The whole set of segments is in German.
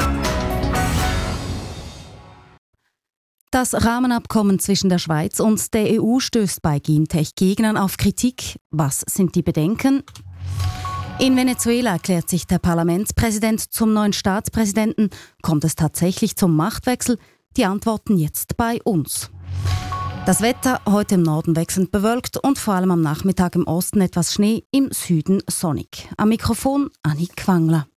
Das Rahmenabkommen zwischen der Schweiz und der EU stößt bei Gentech-Gegnern auf Kritik. Was sind die Bedenken? In Venezuela erklärt sich der Parlamentspräsident zum neuen Staatspräsidenten. Kommt es tatsächlich zum Machtwechsel? Die Antworten jetzt bei uns. Das Wetter heute im Norden wechselnd bewölkt und vor allem am Nachmittag im Osten etwas Schnee, im Süden sonnig. Am Mikrofon Anni Quangler.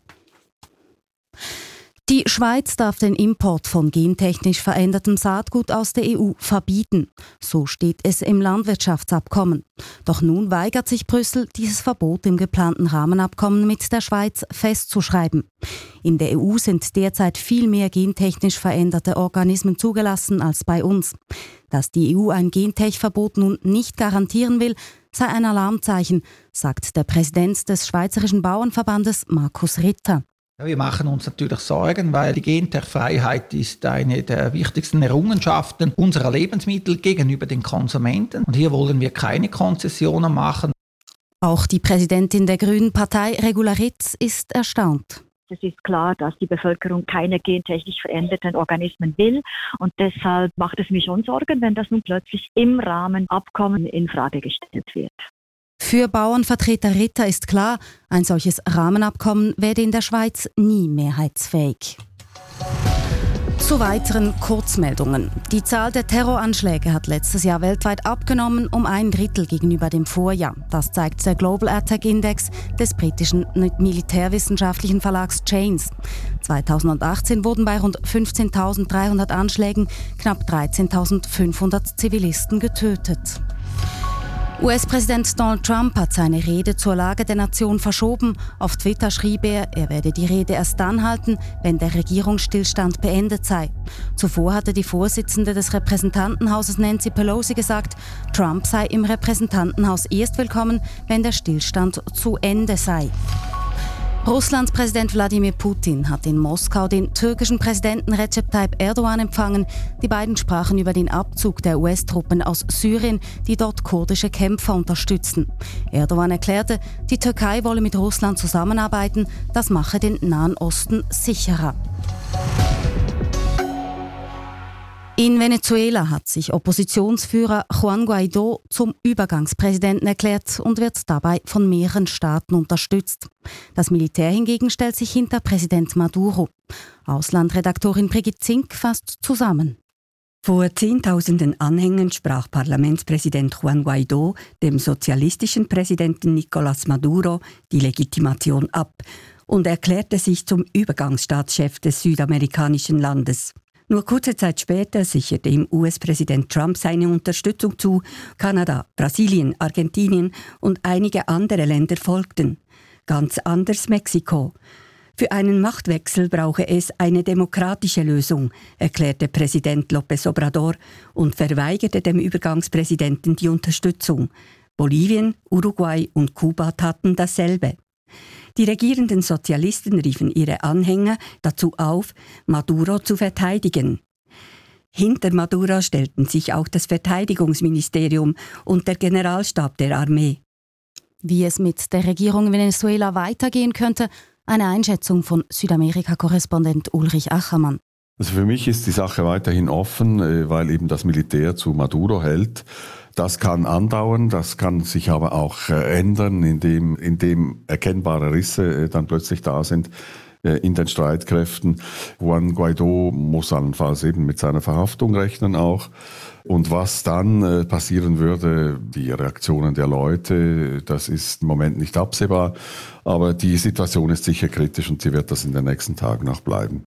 Die Schweiz darf den Import von gentechnisch verändertem Saatgut aus der EU verbieten. So steht es im Landwirtschaftsabkommen. Doch nun weigert sich Brüssel, dieses Verbot im geplanten Rahmenabkommen mit der Schweiz festzuschreiben. In der EU sind derzeit viel mehr gentechnisch veränderte Organismen zugelassen als bei uns. Dass die EU ein Gentech-Verbot nun nicht garantieren will, sei ein Alarmzeichen, sagt der Präsident des Schweizerischen Bauernverbandes Markus Ritter. Wir machen uns natürlich Sorgen, weil die Gentech-Freiheit ist eine der wichtigsten Errungenschaften unserer Lebensmittel gegenüber den Konsumenten. Und hier wollen wir keine Konzessionen machen. Auch die Präsidentin der Grünen Partei Regularitz ist erstaunt. Es ist klar, dass die Bevölkerung keine gentechnisch veränderten Organismen will. Und deshalb macht es mir schon Sorgen, wenn das nun plötzlich im Rahmenabkommen in Frage gestellt wird. Für Bauernvertreter Ritter ist klar, ein solches Rahmenabkommen werde in der Schweiz nie mehrheitsfähig. Zu weiteren Kurzmeldungen. Die Zahl der Terroranschläge hat letztes Jahr weltweit abgenommen um 1/3 gegenüber dem Vorjahr. Das zeigt der Global Attack Index des britischen militärwissenschaftlichen Verlags Chains. 2018 wurden bei rund 15.300 Anschlägen knapp 13.500 Zivilisten getötet. US-Präsident Donald Trump hat seine Rede zur Lage der Nation verschoben. Auf Twitter schrieb er werde die Rede erst dann halten, wenn der Regierungsstillstand beendet sei. Zuvor hatte die Vorsitzende des Repräsentantenhauses Nancy Pelosi gesagt, Trump sei im Repräsentantenhaus erst willkommen, wenn der Stillstand zu Ende sei. Russlands Präsident Wladimir Putin hat in Moskau den türkischen Präsidenten Recep Tayyip Erdogan empfangen. Die beiden sprachen über den Abzug der US-Truppen aus Syrien, die dort kurdische Kämpfer unterstützen. Erdogan erklärte, die Türkei wolle mit Russland zusammenarbeiten, das mache den Nahen Osten sicherer. In Venezuela hat sich Oppositionsführer Juan Guaidó zum Übergangspräsidenten erklärt und wird dabei von mehreren Staaten unterstützt. Das Militär hingegen stellt sich hinter Präsident Maduro. Auslandredaktorin Brigitte Zink fasst zusammen. Vor Zehntausenden Anhängern sprach Parlamentspräsident Juan Guaidó dem sozialistischen Präsidenten Nicolás Maduro die Legitimation ab und erklärte sich zum Übergangsstaatschef des südamerikanischen Landes. Nur kurze Zeit später sicherte ihm US-Präsident Trump seine Unterstützung zu. Kanada, Brasilien, Argentinien und einige andere Länder folgten. Ganz anders Mexiko. Für einen Machtwechsel brauche es eine demokratische Lösung, erklärte Präsident López Obrador und verweigerte dem Übergangspräsidenten die Unterstützung. Bolivien, Uruguay und Kuba taten dasselbe. Die regierenden Sozialisten riefen ihre Anhänger dazu auf, Maduro zu verteidigen. Hinter Maduro stellten sich auch das Verteidigungsministerium und der Generalstab der Armee. Wie es mit der Regierung in Venezuela weitergehen könnte, eine Einschätzung von Südamerika-Korrespondent Ulrich Achermann. Also für mich ist die Sache weiterhin offen, weil eben das Militär zu Maduro hält. Das kann andauern, das kann sich aber auch ändern, indem erkennbare Risse dann plötzlich da sind in den Streitkräften. Juan Guaidó muss allenfalls eben mit seiner Verhaftung rechnen auch. Und was dann passieren würde, die Reaktionen der Leute, das ist im Moment nicht absehbar. Aber die Situation ist sicher kritisch und sie wird das in den nächsten Tagen auch bleiben.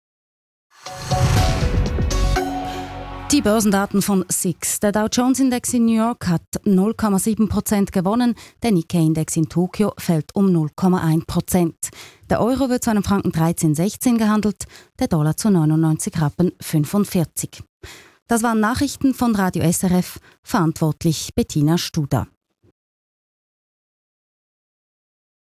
Die Börsendaten von SIX. Der Dow Jones Index in New York hat 0,7% gewonnen, der Nikkei-Index in Tokio fällt um 0,1%. Der Euro wird zu einem Franken 13,16 gehandelt, der Dollar zu 99,45 Rappen. Das waren Nachrichten von Radio SRF, verantwortlich Bettina Studer.